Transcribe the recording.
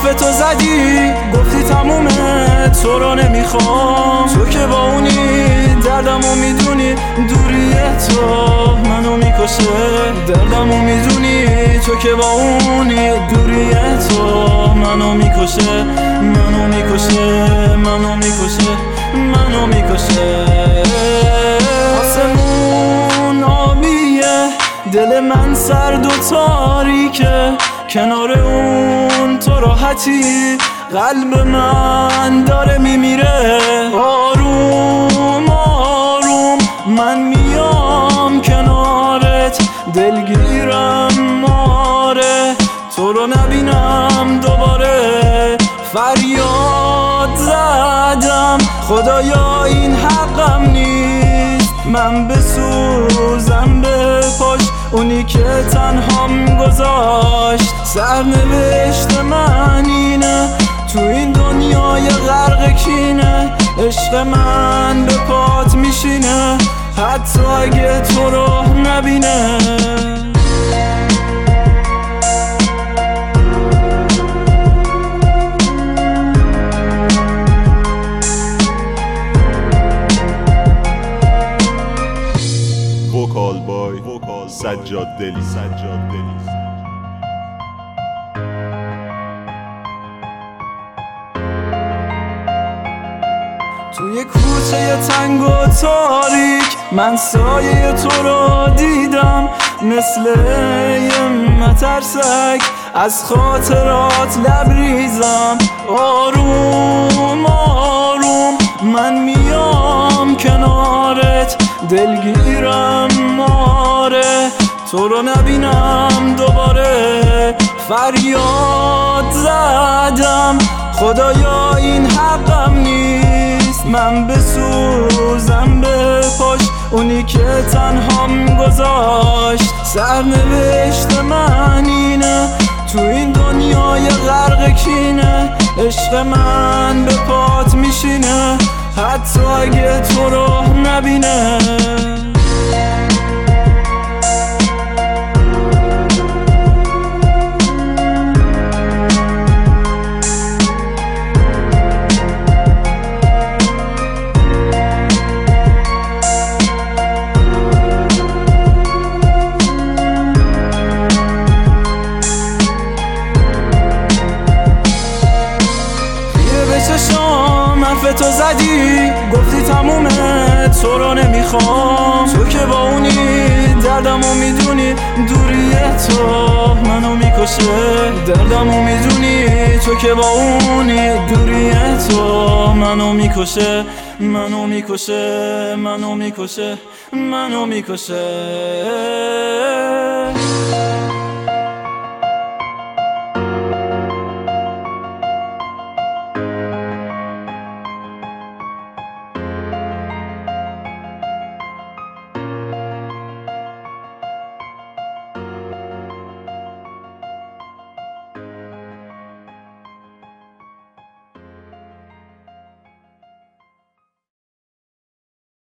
حرف تو زدی، گفتی تمومه تو رو نمیخوام. تو که با اونی دردمو میدونی، دوری تو منو میکشه. دردمو میدونی تو که با اونی، دوری تو منو میکشه. منو میکشه، منو میکشه، منو میکشه. آسمون آبیه، دل من سرد و تاریکه. کنار اون تو راحتی، قلب من داره میمیره. آروم آروم من میام کنارت، دلگیرم ماره تو رو نبینم دوباره. فریاد زدم خدایا این حقم نیست، من بسوزم به پاش اونی که تنهام گذاشت. سرنوشت من اینه تو این دنیای غرق کینه، عشق من به پات میشینه حتی اگه تو رو نبینه. وکال بای سجاد دلی. توی کوچه تنگ و تاریک من سایه تو رو دیدم، مثل یه مترسک از خاطرات لبریزم. آروم آروم من میام کنارت، دلگیرم ماره تو رو نبینم دوباره. فریاد زدم خدایا این حقم نیست، من بسوزم به پاش اونی که تنهام گذاشت. سرنوشت من اینه تو این دنیای غرق کینه، عشق من به پات میشینه حتی اگه تو رو نبینه. حرف تو زدی، گفتی تمومه تو رو نمیخوام. تو که با اونی دردمو میدونی، دوری تو منو میکشه. دردمو میدونی تو که با اونی، دوری تو منو میکشه. منو میکشه، منو میکشه، منو میکشه.